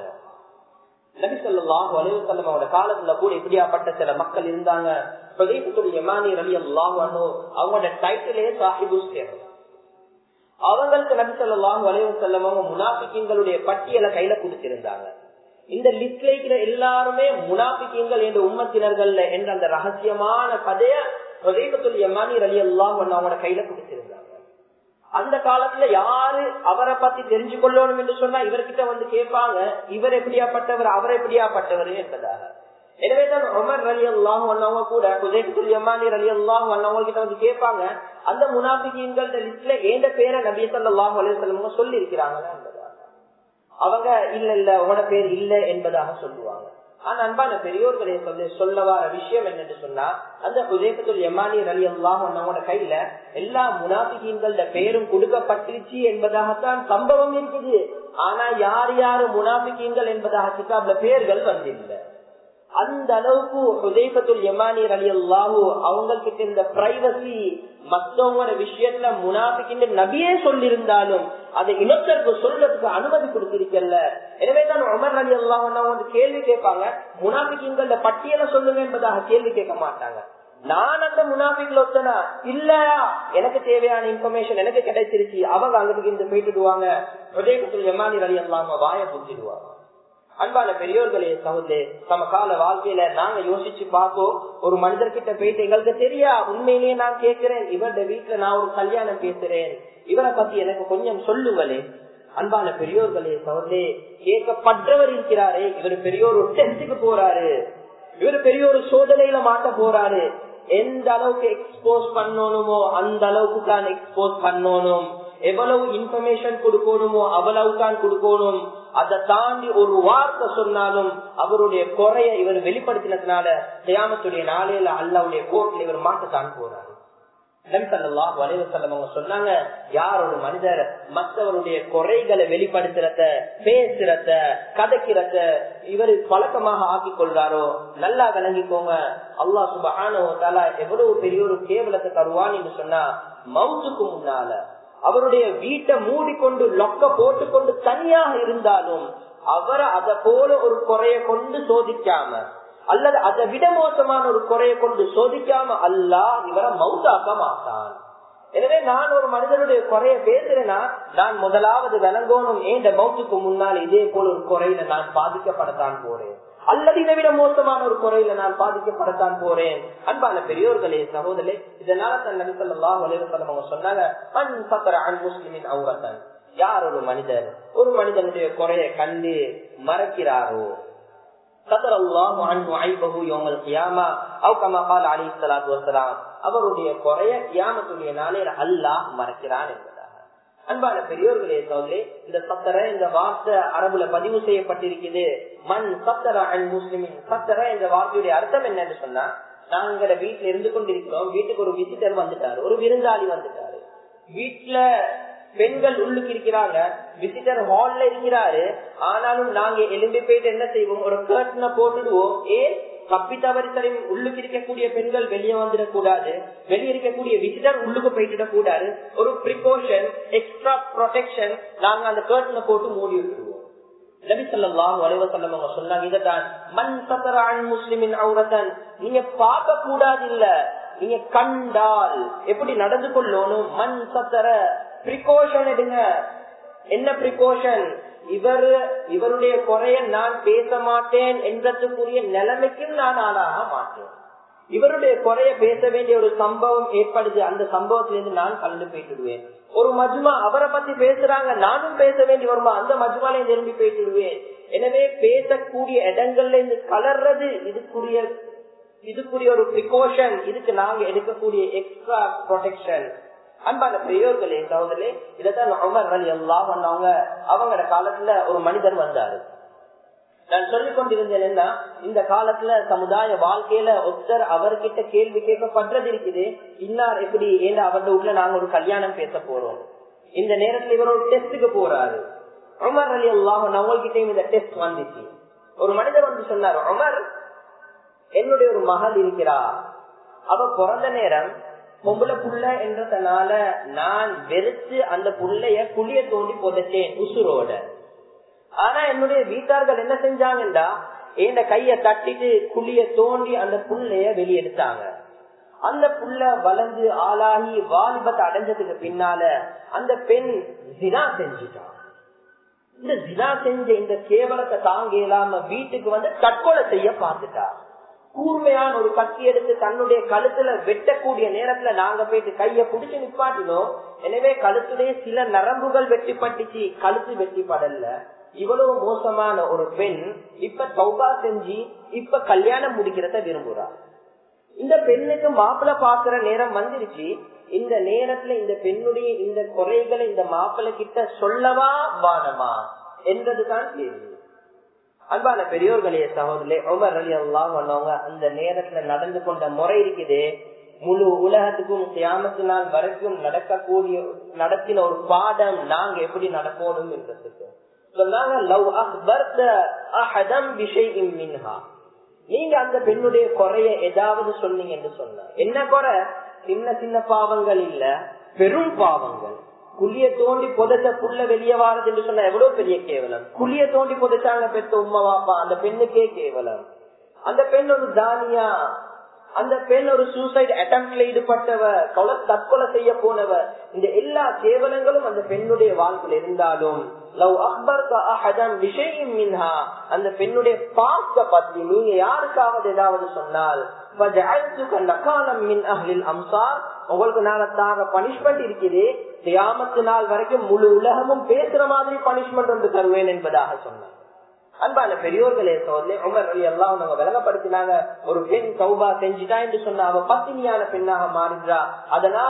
நபி ஸல்லல்லாஹு அலைஹி வஸல்லம் அவரோட காலத்துல கூட இப்படியாப்பட்ட சில மக்கள் இருந்தாங்க. ஹுதைஃபத்துல் யமானி ரலியல்லாஹு அன்ஹு அவங்களோட டைட்டிலே சாஹிபு சிர். அவங்களுக்கு நபி ஸல்லல்லாஹு அலைஹி வஸல்லம் முனாஃபிகீன்களுடைய பட்டியலை கையில கொடுத்திருந்தாங்க. இந்த லிஸ்ட்ல இருக்கிற எல்லாருமே முனாஃபிகீன்கள் என்ற உம்மத்தினர்கள் என்ற அந்த ரகசியமான கதைய ஹுதைஃபத்துல் யமானி ரலியல்லாஹு அன்ஹு அவங்களோட கையில கொடுத்திருந்தாங்க. அந்த காலத்துல யாரு அவரை பத்தி தெரிஞ்சு கொள்ளணும் என்று சொன்னா இவர்கிட்ட வந்து கேட்பாங்க, இவர் எப்படியாப்பட்டவர், அவர் எப்படியாப்பட்டவர் என்பதாக. எனவேதான் உமர் ரலியல்லாஹு அன்ஹு கூட ஹுதைஃபத்துல் யமானி ரலியல்லாஹு அன்ஹு கிட்ட வந்து கேட்பாங்க, அந்த முனாஃபிகீன்கள் லிஸ்ட்ல ஏண்ட பேரை நபி ஸல்லல்லாஹு அலைஹி வஸல்லம் சொல்லி இருக்கிறாங்களா என்பதாக. அவங்க இல்ல இல்ல உங்களோட பேர் இல்ல என்பதாக சொல்லுவாங்க. ஆனா அன்பான பெரியோர்களை சொல்ல வர விஷயம் என்னன்னு சொன்னா, அந்த ஹுதைஃபத்துல் யமானி ரலியல்லாஹு அன்ஹு கையில எல்லா முனாஃபிகீன்களோட பேரும் கொடுக்கப்பட்டுச்சு என்பதாகத்தான் சம்பவம் இருக்குது. ஆனா யார் யாரு முனாஃபிகீன்கள் என்பதாக கிதாப்ல பேர்கள் வந்தில்லை. அந்த அளவுக்கு ஹுதைஃபத்துல் யமானி ரலியல்லாஹு அவங்க கிட்ட இந்த பிரைவசி மற்றவங்களோட விஷயத்துல முனாஃபிகின் நபியே சொல்லியிருந்தாலும் அதை இன்னொருத்தருக்கு சொல்றதுக்கு அனுமதி கொடுத்திருக்கல. எனவேதான் உமர் ரலியல்லாஹு அன்ஹு வந்து கேள்வி கேட்பாங்க, முனாஃபிகின்களோட பட்டியலை சொல்லுங்க என்பதாக கேள்வி கேட்க மாட்டாங்க. நான் அந்த முனாஃபிக்ல ஒத்தனா இல்லையா, எனக்கு தேவையான இன்ஃபர்மேஷன் எனக்கு கிடைச்சிருச்சு, அவங்க அங்கிட்டு இருந்து போயிட்டுடுவாங்க. ஹுதைஃபத்துல் யமானி ரலியல்லாஹு வாயை புத்திடுவாங்க. அன்பான பெரியோர்களே சகோதரே, சமகால வாழ்க்கையில நாங்க யோசிச்சு பார்ப்போம். ஒரு மனிதர்கிட்ட போயிட்டு எங்களுக்கு தெரியா, உண்மையிலேயே நான் கேட்கிறேன், இவருடைய வீட்டுல நான் ஒரு கல்யாணம் பேசுறேன், இவரை பத்தி எனக்கு கொஞ்சம் சொல்லுங்களே. அன்பான பெரியோர்களே சகோதரே, கேட்கப்பட்டவர் இருக்கிறாரே, இவர் பெரிய ஒரு டெஸ்டுக்கு போறாரு, இவர் பெரிய ஒரு சோதனையில மாட்ட போறாரு. எந்த அளவுக்கு எக்ஸ்போஸ் பண்ணணுமோ அந்த அளவுக்கு தான் எக்ஸ்போஸ் பண்ணணும். எவ்வளவு இன்ஃபர்மேஷன் கொடுக்கணுமோ அவ்வளவு தான் கொடுக்கணும். அதை தாண்டி ஒரு வார்த்தை சொன்னாலும் அவருடைய குறைய இவர் வெளிப்படுத்தினதுனால கியாமத்துடைய நாளையில அல்லாஹ்வுடைய கோர்ட்ல இவர் மாட்டத்தான் போறாரு. நபி ஸல்லல்லாஹு அலைஹி வஸல்லம் அவங்க சொன்னாங்க, யார் ஒரு மனிதர் மற்றவருடைய குறைகளை வெளிப்படுத்துறத, பேசுறத, கதைக்கிறத இவர் பழக்கமாக ஆக்கிக் கொள்றாரோ நல்லா விளங்கிக்கோங்க, அல்லாஹ் சுப்ஹானஹு வ தஆலா எவ்வளவு பெரிய ஒரு கேவலத்தை தருவான் என்று சொன்னா, மவுத்துக்கு முன்னால அவருடைய வீட்டை மூடிக்கொண்டு லொக்க போட்டுக்கொண்டு தனியாக இருந்தாலும் அவரை அதை போல ஒரு குறைய கொண்டு சோதிக்காம அல்லது அதை விட மோசமான ஒரு குறைய கொண்டு சோதிக்காம அல்லாஹ் இவரை மௌத்தாக்க மாட்டான். எனவே நான் ஒரு மனிதனுடைய குறைய பேசுறேன்னா நான் முதலாவது விளங்கணும், ஏன் மௌத்துக்கு முன்னால் இதே போல ஒரு குறையில நான் பாதிக்கப்படத்தான் போறேன் அல்லது இதை விட மோசமான ஒரு குறையில நான் பாதிக்கப்படத்தான் போறேன். அன்பான பெரியோர்களே சகோதரே, இதனால தான் நபி ஸல்லல்லாஹு அலைஹி வஸல்லம் அவங்க சொன்னாங்க, மன் சத்தர அன் முஸ்லிமின் அவ்ரத்தன், யார் ஒரு மனிதர் ஒரு மனிதனுடைய குறைய கண்டு மறைக்கிறாரோ, சத்தரல்லாஹு அன்ஹு ஐபஹு யௌமல் கியாமா அவ் கமா قال عليه الصلاه والسلام, அவருடைய குறைய கியாமத்துடைய நாளில் அல்லாஹ் மறைக்கிறான் என்பதாக. அன்பான பெரியோர்களே சகோதரே, இந்த சத்தர இந்த வார்த்தை அரபுல பதிவு செய்யப்பட்டிருக்குது. மன் சத்தர அன் முஸ்லிமின், சத்தர என்ற வார்த்தையுடைய அர்த்தம் என்னன்னு சொன்னா, நாங்க வீட்டுல இருந்து கொண்டிருக்கிறோம், வீட்டுக்கு ஒரு விசிட்டர் வந்துட்டாரு, ஒரு விருந்தாளி வந்துட்டாரு, வீட்டுல பெண்கள் உள்ளுக்கு இருக்கிறாங்க, விசிட்டர் ஹால்ல இருக்கிறாரு. ஆனாலும் நாங்க எலும்பி போயிட்டு என்ன செய்வோம், ஒரு கர்ட்டனை போட்டுடுவோம். ஏன் தப்பி தவறி சரி உள்ளுக்கு இருக்கக்கூடிய பெண்கள் வெளியே வந்துடக்கூடாது, வெளியே இருக்கக்கூடிய விசிட்டர் உள்ளுக்கு போயிட்டு கூடாது. ஒரு ப்ரிகாஷன், எக்ஸ்ட்ரா ப்ரொடெக்ஷன், நாங்க அந்த கர்ட்டனை போட்டு மூடி விட்டுருவோம். நபி ஸல்லல்லாஹு அலைஹி வஸல்லம் அவங்க சொன்னாங்க, இததான் மன் சத்தர அன் முஸ்லிமின் அவ்ரத்தன், நீங்க பார்க்க கூடாது இல்ல, நீங்க கண்டால் எப்படி நடந்து கொள்ளணும். மன் சத்தர ப்ரிகாஷன் எடுங்க. என்ன ப்ரிகாஷன்? இவருடைய குறைய நான் பேச மாட்டேன் என்றதுக்குரிய நிலைமைக்கும் நான் ஆளாக மாட்டேன். இவருடைய குறைய பேச வேண்டிய ஒரு சம்பவம் ஏற்படுது, அந்த சம்பவத்திலிருந்து நான் கலந்து போயிட்டுடுவேன். ஒரு மஜ்மா அவரை பத்தி பேசுறாங்க, நானும் பேச வேண்டி வருமா, அந்த மஜ்மால திரும்பி போயிட்டுடுவேன். எனவே பேசக்கூடிய இடங்கள்ல இருந்து கலர்றது இதுக்குரிய ஒரு ப்ரிகாஷன், இதுக்கு நாங்க எடுக்கக்கூடிய எக்ஸ்ட்ரா ப்ரொடெக்ஷன். அன்பான பெரியோர்களே சகோதரே, இதான் உமர் ரலியல்லாஹு அன்ஹு அவங்களோட காலத்துல ஒரு மனிதர் வந்தாரு. நான் சொல்லிக் கொண்டிருந்தேன் என்ன, இந்த காலத்துல சமுதாய வாழ்க்கையில ஒருத்தர் அவர்கிட்ட கேள்வி கேட்கப்படுறது இருக்குது, இன்னார் எப்படி, ஏன்னா அவருடைய உள்ள நாங்க ஒரு கல்யாணம் பேச போறோம், இந்த நேரத்துல இவர் ஒரு டெஸ்டுக்கு போறாரு. உமர் ரலியல்லாஹு அன்ஹு அவங்ககிட்டயும் இந்த டெஸ்ட் வந்துச்சு. ஒரு மனிதர் வந்து சொன்னார், உமர் என்னுடைய ஒரு மகள் இருக்கிறா, அவ பிறந்த நேரம் பொம்பளை புள்ள என்றதுனால நான் வெறுத்து அந்த புள்ளைய குழிய தோண்டி போதச்சேன் உசுரோட. ஆனா என்னுடைய வீட்டார்கள் என்ன செஞ்சாங்கண்டா, என் கைய தட்டிட்டு குழிய தோண்டி அந்த புள்ளைய வெளியெடுத்தாங்க. அந்த புள்ள வளர்ந்து ஆளாகி வாலிபத்தை அடைஞ்சதுக்கு பின்னால அந்த பெண் ஜினா செஞ்சுட்டான். இந்த ஜினா செஞ்ச இந்த கேவலத்தை தாங்க இல்லாம வீட்டுக்கு வந்து தற்கொலை செய்ய பார்த்துட்டா. கூர்மையான ஒரு கத்தி எடுத்து தன்னுடைய கழுத்துல வெட்டக்கூடிய நேரத்துல நாங்க போயிட்டு கைய புடிச்சு நிப்பாட்டினோம். எனவே கழுத்துடைய சில நரம்புகள் வெட்டிப்பட்டுச்சு, கழுத்து வெட்டிப்படல. இவ்வளவு மோசமான ஒரு பெண் இப்ப தௌபா செஞ்சு இப்ப கல்யாணம் முடிக்கிறத விரும்புறா. இந்த பெண்ணுக்கு மாப்பிள்ளை பாக்குற நேரம் வந்துருச்சு. இந்த நேரத்துல இந்த பெண்ணுடைய இந்த குறைகளை இந்த மாப்பிள்ளை கிட்ட சொல்லவா வானமா என்றதுதான் கேள்வி. அன்பான பெரியோர்களே சகோதரே, உமர் ரலியல்லாஹு அன்ஹு அந்த நேரத்துல நடந்து கொண்ட முறை இருக்குது. முழு உலகத்துக்கும் கியாமத் நாள் வரைக்கும் நடத்தின ஒரு பாடம் நாங்க எப்படி நடக்கணும் என்றதுக்கு சொன்னாங்க. லவ் அக்பர்த அஹதம் பிஷைஇன் மின்ஹா, நீங்க அந்த பெண்ணுடைய குறைய ஏதாவது சொன்னீங்க என்று சொன்ன என்ன குறை? சின்ன சின்ன பாவங்கள் இல்ல, பெரும் பாவங்கள். குழிய தோண்டி புதைச்ச புள்ள வெளியே வாரது என்று சொன்னா எவ்வளவு பெரிய கேவலம். குழிய தோண்டி புதைச்சாங்க பெற்ற உம்மா வாப்பா, அந்த பெண்ணுக்கே கேவலம். அந்த பெண் ஒரு தானியா, அந்த பெண் ஒரு சூசைட் அட்டம்ப்ட்ல ஈடுபட்டவ, தற்கொலை செய்ய போனவ. இந்த எல்லா கேவலங்களும் அந்த பெண்ணுடைய வாழ்க்கையில் இருந்தாலும் லவ் அக்பர்க அஹதம் பிஷைஇன் மின்ஹா, அந்த பெண்ணுடைய பாஸ்ட பத்தி நீங்க யாருக்காவது ஏதாவது சொன்னால் உங்களுக்கு நாளத்தாக பனிஷ்மெண்ட் இருக்குது, கியாமத் நாள் வரைக்கும் முழு உலகமும் பேசுற மாதிரி பனிஷ்மெண்ட் ஒன்று தருவேன் என்பதாக சொன்னார். அன்பான பெரியோர்களே சோதனை, உமர் ரலியல்லாஹு அன்ஹு விளங்கப்படுத்தினாங்க. ஒரு பெண் தௌபா செஞ்சுட்டா என்று சொன்னா அவ பத்தினியான பெண்ணாக மாறிடுறா. அதனால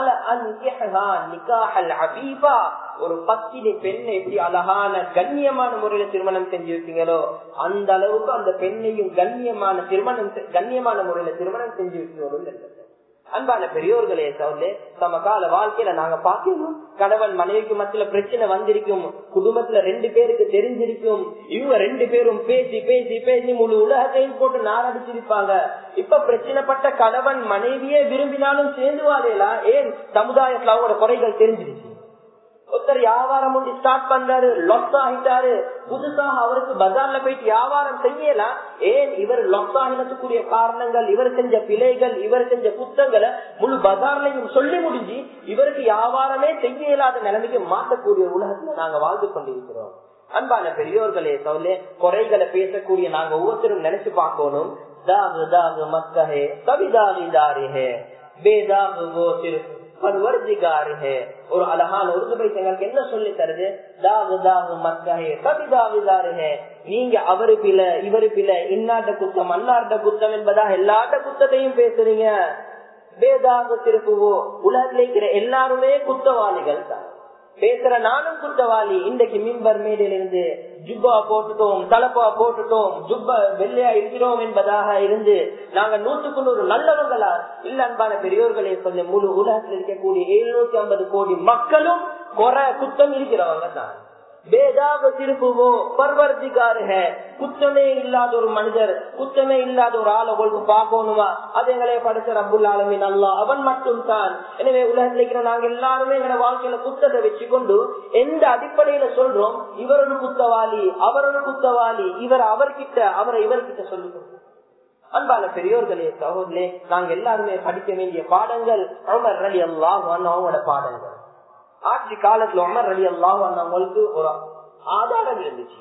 ஒரு பத்தினி பெண்ணை எப்படி அழகான கண்ணியமான முறையில திருமணம் செஞ்சு வைப்பீங்களோ அந்த அளவுக்கு அந்த பெண்ணையும் கண்ணியமான முறையில திருமணம் செஞ்சு வைக்கணும். அன்பான பெரியோர்களே சோதனை, சமகால வாழ்க்கையில நாங்க பாக்கணும், கணவன் மனைவிக்கு மத்தியில பிரச்சனை வந்திருக்கும், குடும்பத்துல 2 பேருக்கு தெரிஞ்சிருக்கும், இவங்க 2 பேரும் பேசி பேசி பேசி முழு உலகத்தையும் போட்டு நாரடிச்சிருப்பாங்க. இப்ப பிரச்சனைப்பட்ட கணவன் மனைவியே விரும்பினாலும் சேர்ந்து வாழையலாம். ஏன்? சமுதாயத்துல அவங்களோட குறைகள் தெரிஞ்சிருச்சு. ஒருத்தர் வியாபாரம் ஒன்று ஸ்டார்ட் பண்றாரு, லொஸ் ஆகிட்டாரு, புதுசாக அவருக்கு பஜார்ல போயிட்டு வியாபாரம் செய்யலாம். ஏன்? இவர் லொஸ் ஆகினதுக்குரிய காரணங்கள், இவர் செஞ்ச பிழைகள், இவர் செஞ்ச குத்தங்களை முழு பஜார்லையும் சொல்லி முடிஞ்சு இவருக்கு வியாபாரமே செய்ய இயலாத நிலைமைக்கு மாற்றக்கூடிய உலகத்துல நாங்க வாழ்ந்து கொண்டிருக்கிறோம். அன்பான பெரியோர்களே சோலே, குறைகளை பேசக்கூடிய நாங்க ஒவ்வொருத்தரும் நினைச்சு பார்க்கணும். தாகு தாகு மக்களே கவிதாகிதாரிஹே பேதாகு சிறு ஒரு அழகான உருது பைத் எங்களுக்கு என்ன சொல்லி தருது? நீங்க அவரு பில இவரு பில, இன்னாட்ட குத்தம் அன்னாட்ட குத்தம் என்பதாக எல்லாட்ட குத்தத்தையும் பேசுறீங்க. பேதாக திருப்புவோ, உலகத்துல இருக்கிற எல்லாருமே குத்தவாளிகள் தான். பேசுற நானும் குற்றவாளி. இன்றைக்கு மிம்பர் மேடையிலிருந்து ஜுப்பா போட்டுட்டோம், தலப்பா போட்டுட்டோம், ஜுப்பா வெள்ளையா இருக்கிறோம் என்பதாக இருந்து நாங்க 100% நல்லவங்களா இல்ல? அன்பான பெரியோர்களே சொல்லி, முழு உலகத்தில் இருக்கக்கூடிய 750 கோடி மக்களும் குறை குத்தம் இருக்கிறவங்க தான். பேதாக திருப்புவோ பர்வர்த்திகாருக, குற்றமே இல்லாத ஒரு மனிதர், குற்றமே இல்லாத ஒரு ஆள் உங்களுக்கு பார்க்கணுமா? அது எங்களை படைச்ச ரப்புல் ஆலமீன் அல்லாஹ், அவன் மட்டும் தான். எனவே உலகத்தில் இருக்கிற நாங்க எல்லாருமே எங்களோட வாழ்க்கையில குற்றத்தை வச்சுக்கொண்டு எந்த அடிப்படையில சொல்றோம்? இவர் ஒரு குத்தவாளி, அவர் ஒரு குத்தவாளி, இவர் அவர்கிட்ட, அவரை இவர்கிட்ட சொல்லிக்கொண்டு. அன்பான பெரியோர்களே சகோதரே, நாங்க எல்லாருமே படிக்க வேண்டிய பாடங்கள் உமர் ரலியல்லாஹு அன்ஹு அவங்களோட பாடங்கள். ஆட்சி காலத்துல உமர் ரலியல்லாஹு அன்ஹு அவங்களுக்கு ஒரு ஆதாரம் இருந்துச்சு.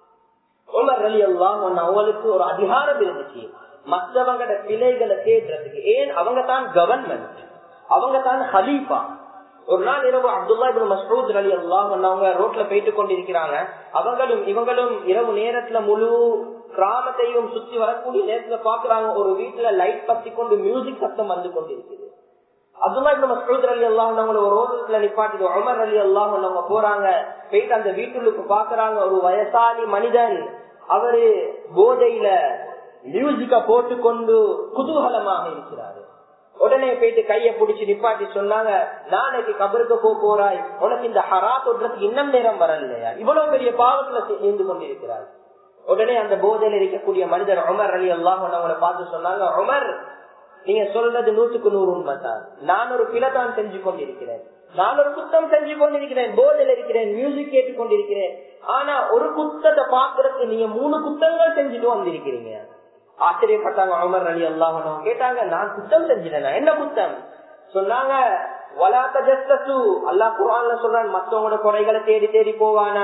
உமர் ரலியல்லாஹு அன்ஹு அவங்களுக்கு ஒரு அதிகாரம் இருந்துச்சு மற்றவங்களோட பிழைகளை தேடுறதுக்கு. ஏன்? அவங்க தான் கவர்மெண்ட், அவங்க தான் ஹலீஃபா. ஒரு நாள் இரவு அப்துல்லா இப்னு மஸ்ஊத் ரலியல்லாஹு அன்ஹு அவங்க ரோட்ல போயிட்டு கொண்டிருக்கிறாங்க. அவங்களும் இவங்களும் இரவு நேரத்துல முழு கிராமத்தையும் சுற்றி வரக்கூடிய நேரத்துல பாக்குறாங்க, ஒரு வீட்டுல லைட் பத்தி கொண்டு மியூசிக் சத்தம் வந்து கொண்டிருக்குது. அப்துல்லா இப்னு மஸ்ஊத் ரலியல்லாஹு அன்ஹு ஒரு ரோட்ல நிப்பாட்டி உமர் ரலியல்லாஹு அன்ஹு போறாங்க. போயிட்டு அந்த வீட்டுக்கு பாக்குறாங்க, ஒரு வயசானி மனிதன், அவரு போதையில மியூசிக்க போட்டுக்கொண்டு குதூகலமாக இருக்கிறாரு. உடனே போயிட்டு கைய பிடிச்சு நிப்பாட்டி சொன்னாங்க, நாளைக்கு கபருக்கு போறாய், உனக்கு இந்த ஹராத் ஒன்றதுக்கு இன்னும் நேரம் வரலையா? இவ்வளவு பெரிய பாவத்துல சேர்ந்து கொண்டிருக்கிறார். உடனே அந்த போதையில இருக்கக்கூடிய மனிதர் உமர் ரலியல்லாஹு அன்ஹு அவங்களை பார்த்து சொன்னாங்க, உமர், நீங்க சொல்றது 100% உண்மைதான். நான் ஒரு பிழைதான் செஞ்சு கொண்டிருக்கிறேன், நான் ஒரு குத்தம் செஞ்சு கொண்டிருக்கிறேன், போதையில இருக்கிறேன், மியூசிக் கேட்டு கொண்டிருக்கிறேன். ஆனா ஒரு குத்தத்தை பாக்குறதுக்கு நீங்க 3 குத்தங்கள் செஞ்சுட்டு வந்திருக்கிறீங்க. ஆச்சரியப்பட்டாங்க உமர் ரலியல்லாஹு அன்ஹு. கேட்டாங்க, நான் குத்தம் செஞ்சிட்டேனா? என்ன குத்தம்? சொன்னாங்க, வலா தஜஸ்ஸஸு, அல்லாஹ் குர்ஆன்ல சொல்றான், மத்தவங்களோட குறைகளை தேடி தேடி போவானாம்.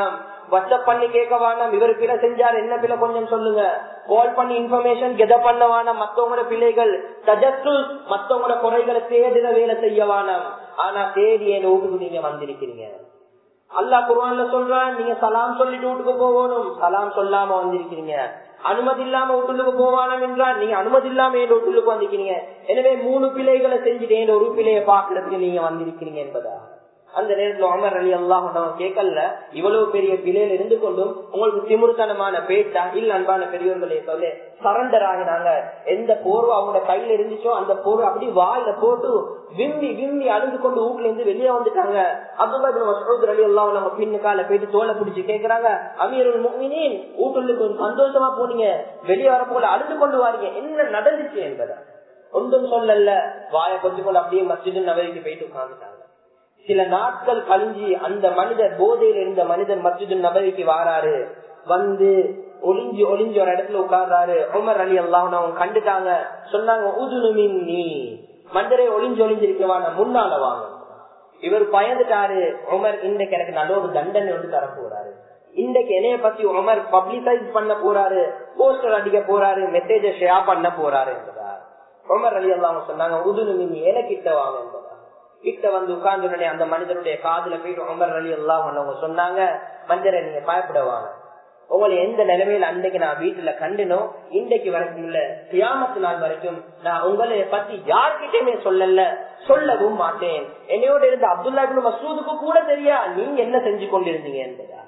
வாட்ஸ்அப் பண்ணி கேட்க வேணாம், இவர் பிள்ளை செஞ்சாரு என்ன பிள்ளை கொஞ்சம் சொல்லுங்க. கால் பண்ணி இன்ஃபர்மேஷன் கெத பண்ண வேணாம், மத்தவங்களோட பிள்ளைகள் தஜஸ்ஸுஸ் மத்தவங்களோட குறைகளை தேடின வேலை செய்ய வேணாம். ஆனா தேடி என் வீட்டுக்கு நீங்க வந்திருக்கிறீங்க. அல்லாஹ் குர்ஆன்ல சொல்றான், நீங்க சலாம் சொல்லிட்டு வீட்டுக்கு போகணும், சலாம் சொல்லாம வந்திருக்கிறீங்க. அனுமதி இல்லாம வீட்டுக்கு போவானம் என்றால் நீங்க அனுமதி இல்லாம என் வீட்டுக்கு வந்திருக்கிறீங்க. எனவே 3 பிள்ளைகளை செஞ்சுட்டு ஒரு பிள்ளையை பாக்குறதுக்கு நீங்க வந்திருக்கிறீங்க என்பதா. அந்த நேரத்துல உமர் ரலியல்லாஹு அன்ஹு கேட்கல, இவ்வளவு பெரிய பிள்ளையில இருந்து கொண்டும் உங்களுக்கு திமிர்த்தனமான பேச்சா? இல்ல அன்பான பெரியவர்களே சொல்ல சரண்டர் ஆகினாங்க. எந்த போர்வை அவங்க கையில இருந்துச்சோ அந்த போர்வை அப்படி வாயில போட்டு விம்மி விம்மி அழுந்து கொண்டு வீட்டுல இருந்து வெளியே வந்துட்டாங்க. அப்துல்லாஹ் இப்னு மஸ்ஊத் ரலியல்லாஹு அன்ஹு பின்னுக்கால போயிட்டு தோலை பிடிச்சு கேக்குறாங்க, அமீருல் முஃமினீன் வீட்டுக்கு சந்தோஷமா போனீங்க, வெளியே வர போல அழுது கொண்டு வாரீங்க, என்ன நடந்துச்சு என்பதை ஒன்றும் சொல்லல. வாயை கொஞ்சம் கொண்டு அப்படியே மஸ்ஜிது நபவிக்கு போயிட்டு உட்கார்ந்துட்டாங்க. சில நாட்கள் கழிஞ்சு அந்த மனிதர், போதையில் இருந்த மனிதர் மஸ்ஜிது நபவிக்கு வாராரு. வந்து ஒளிஞ்சு ஒளிஞ்சு ஒரு இடத்துல உட்கார்றாரு. உமர் ரலியல்லாஹு அன்ஹு கண்டுட்டாங்க. சொன்னாங்க, உதுனு மின்னி, மனிதரை ஒளிஞ்சு ஒளிஞ்சிருக்கவான முன்னால வாங்க. இவர் பயந்துட்டாரு. உமர் இன்றைக்கு எனக்கு நல்ல ஒரு தண்டனை வந்து தர போறாரு, இன்றைக்கு என்னைய பத்தி உமர் பப்ளிசைஸ் பண்ண போறாரு, போஸ்டர் அடிக்க போறாரு, மெசேஜ ஷேர் பண்ண போறாரு என்பதார். உமர் ரலியல்லாஹு அன்ஹு சொன்னாங்க, உதுனு மின்னி, என கிட்ட வாங்க என்பதார். கிட்ட வந்து உட்கார்ந்து அந்த மனிதனுடைய காதுல போயிட்டு உமர் ரலியல்லாஹு அன்ஹு சொன்னாங்க, மனிதரை நீங்க பயப்படவாங்க, உங்களை எந்த நிலைமையில அன்றைக்கு நான் வீட்டுல கண்டினோ இன்றைக்கு வரைக்கும் இல்ல, கியாமத்து நாள் வரைக்கும் நான் உங்களை பத்தி யார்கிட்டயுமே சொல்லல, சொல்லவும் மாட்டேன். என்னையோட இருந்த அப்துல்லாஹ் இப்னு மஸ்ஊதுக்கு கூட தெரியா நீங்க என்ன செஞ்சு கொண்டிருந்தீங்க என்பதாக.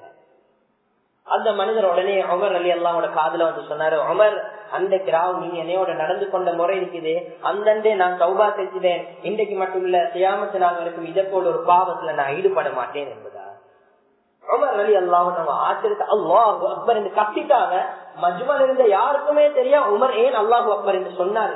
அந்த மனிதர் உடனே உமர் ரலியல்லாஹு அன்ஹு காதுல வந்து சொன்னாரு, உமர், அன்றைக்கு ராவ் நீங்க என்னையோட நடந்து கொண்ட முறை இருக்குது, அந்தண்டே நான் தௌபா செஞ்சுட்டேன், இன்றைக்கு மட்டும் இல்ல கியாமத்து நாள் வரைக்கும் இதை போல ஒரு பாவத்துல நான் ஈடுபட மாட்டேன் என்பதா. உமர் ரலியல்லாஹு அன்ஹு ஆச்சரியத்தை அல்லாஹு அக்பர் என்று கத்திட்டாங்க. மஜ்மல் இருந்த யாருக்குமே தெரியா உமர் ஏன் அல்லாஹு அக்பர் என்று சொன்னார்.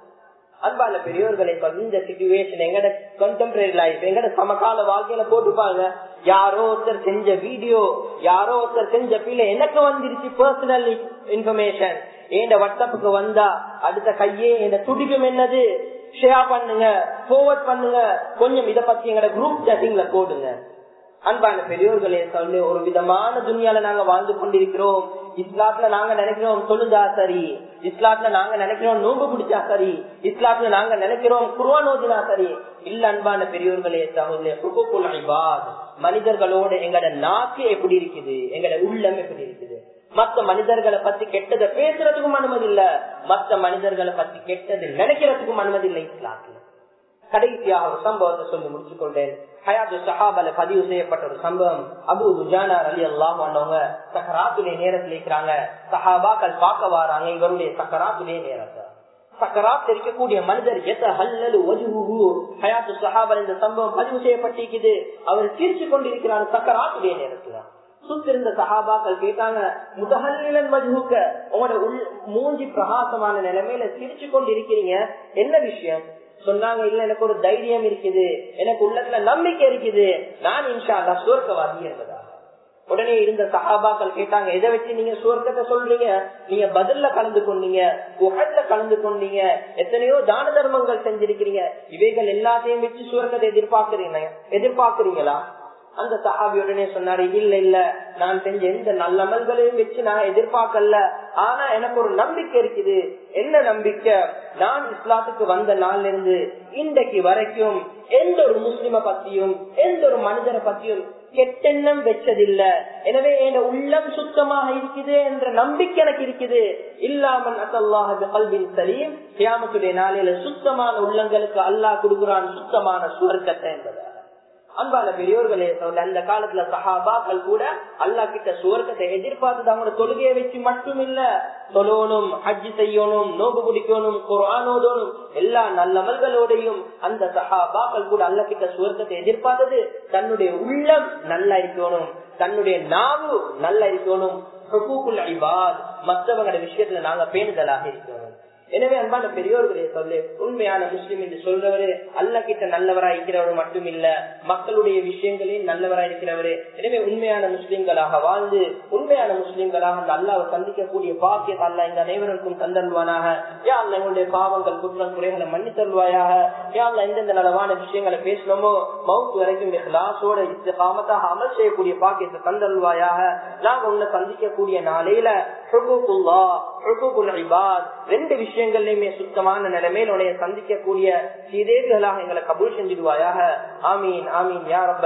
அன்பான பெரியோர்களை, இந்த சிச்சுவேஷன் எங்கட கண்டெம்பரரி லைஃப், எங்கட சமகால வாழ்க்கையில போட்டுப்பாங்க. யாரோ ஒருத்தர் செஞ்ச வீடியோ, யாரோ ஒருத்தர் செஞ்ச பிள்ளை எனக்கு வந்துருச்சு, பர்சனல் இன்ஃபர்மேஷன் என் வாட்ஸ்அப்புக்கு வந்தா அடுத்த கையே என் துடிக்கும் என்னது, ஷேர் பண்ணுங்க, ஃபார்வர்ட் பண்ணுங்க, கொஞ்சம் இதை பத்தி எங்கட குரூப் சேட்டிங்ல போடுங்க. அன்பான பெரியோர்களே சொல்லி, ஒரு விதமான துனியால நாங்க வாழ்ந்து கொண்டிருக்கிறோம். இஸ்லாத்துல நாங்க நினைக்கிறோம் தொழுதா சரி, இஸ்லாத்துல நாங்க நினைக்கிறோம் நோம்பு பிடிச்சா சரி, இஸ்லாத்துல நாங்க நினைக்கிறோம் குர்ஆன் ஓதினா சரி. இல்ல அன்பான பெரியோர்களே சகோதரர்களே, ஹுகூகுல் இபாத், மனிதர்களோட எங்கட நாக்கு எப்படி இருக்குது, எங்கட உள்ளம் எப்படி இருக்குது. மற்ற மனிதர்களை பத்தி கெட்டதை பேசுறதுக்கும் அனுமதி இல்ல, மற்ற மனிதர்களை பத்தி கெட்டது நினைக்கிறதுக்கும் அனுமதி இல்லை இஸ்லாத்துல. கடைசியாக ஒரு சம்பவத்தை சொல்லி முடிச்சுக் கொண்டேன். ஹயாத்து ஸஹாபால பதிவு செய்யப்பட்ட ஒரு சம்பவம். அபூ துஜானா ரலியல்லாஹு அன்ஹு சக்கராத்துடைய நேரத்தில் இருக்கிறாங்க. சஹாபாக்கள் பார்க்க வராங்க இவருடைய சக்கராத்துடைய நேரத்தை. சக்கராத் இருக்கக்கூடிய மனிதர் யதஹல்லலு வஜ்ஹுஹு, ஹயாத்து ஸஹாபால இந்த சம்பவம் பதிவு செய்யப்பட்டிருக்குது. அவர் சிரிச்சு கொண்டிருக்கிறார் சக்கராத்துடைய நேரத்துல. சுத்திருந்த சஹாபாக்கள் கேட்டாங்க, முதஹல்லிலன் வஜ்ஹுக, உங்களோட மூஞ்சி பிரகாசமான நிலைமையில சிரிச்சு கொண்டு இருக்கிறீங்க, என்ன விஷயம்? சொன்னாங்க, இல்ல எனக்கு ஒரு தைரியம் இருக்குது, எனக்கு உள்ளத்துல நம்பிக்கை இருக்குது, நான் இன்ஷா அல்லாஹ் சுவர்க்கவாதி என்பதா. உடனே இருந்த சஹாபாக்கள் கேட்டாங்க, எதை வச்சு நீங்க சுவர்க்கத்தை சொல்றீங்க? நீங்க பதில்ல கலந்து கொண்டீங்க, உஹத்ல கலந்து கொண்டீங்க, எத்தனையோ தான தர்மங்கள் செஞ்சிருக்கிறீங்க, இவைகள் எல்லாத்தையும் வச்சு சுவர்க்கத்தை எதிர்பார்க்கிறீங்களா? அந்த சஹாபி உடனே சொன்னாரு, இல்ல இல்ல, நான் செஞ்ச எந்த நல்ல அமல்களையும் வச்சு நான் எதிர்பார்க்கல, ஆனா எனக்கு ஒரு நம்பிக்கை இருக்குது. என்ன நம்பிக்கை? நான் இஸ்லாத்துக்கு வந்த நாள்ல இருந்து இன்றைக்கு வரைக்கும் எந்த ஒரு முஸ்லிம பத்தியும் எந்த ஒரு மனிதரை பத்தியும் கெட்டெண்ணம் வச்சதில்ல. எனவே என் உள்ளம் சுத்தமாக இருக்குது என்ற நம்பிக்கை எனக்கு இருக்குது. இல்லாமல் அல்லாஹ் பிகல்பின் சலீம், கியாமத்துடைய நாளையில சுத்தமான உள்ளங்களுக்கு அல்லாஹ் கொடுக்கிறான் சுத்தமான சுவர்க்கத்தை என்பது. அன்பான பெரியோர்களே, அந்த காலத்துல சஹாபாக்கள் கூட அல்லாஹ் கிட்ட சுவர்க்கத்தை எதிர்பார்த்து அவங்களோட தொழுகையை வச்சு மட்டும் இல்ல, தொழணும், ஹஜ் செய்யணும், நோம்பு பிடிக்கணும், குர்ஆன் ஓதணும், எல்லா நல்லமல்களோடையும் அந்த சஹாபாக்கள் கூட அல்லாஹ் கிட்ட சுவர்க்கத்தை எதிர்பார்த்தது தன்னுடைய உள்ளம் நல்லா இருக்கணும், தன்னுடைய நாவு நல்லா இருக்கணும், ஹுகூகுல் இபாத், மற்றவங்களோட விஷயத்துல நாங்க பேணுதலாக இருக்கணும். எனவே அன்பான பெரியோர்களே சொல்லு, உண்மையான முஸ்லிம் என்று சொல்றவரு அல்லா கிட்ட நல்லவராய் இருக்கிறவர் மட்டும் இல்ல, மக்களுடைய விஷயங்களில் நல்லவராய் இருக்கிறவரு. எனவே உண்மையான முஸ்லிம்களாக வாழ்ந்து உண்மையான முஸ்லிம்களாக அந்த அல்லாவை சந்திக்கக்கூடிய பாக்கியத்தை அல்லா எங்க அனைவருக்கும் தந்தல்வானாக. யா அல்லா எங்களுடைய பாவங்கள் குற்றம் குறைகளை மன்னித்தல்வாயாக. யா அல்லா எந்தெந்த நலவான விஷயங்களை பேசணுமோ மவுத் வரைக்கும் இஹ்லாஸோட இஸ்திகாமத்தாக அமல் செய்யக்கூடிய பாக்கியத்தை தந்தல்வாயாக. நாங்க உன்னை சந்திக்கக்கூடிய நாளையில ரெண்டு விஷயங்கள்லயுமே சுத்தமான நிலைமையில் உன்னை சந்திக்கக்கூடிய சீதேவிகளாக எங்களை கபூல் செஞ்சிடுவாயாக. ஆமீன் ஆமீன் யா ரப்பல்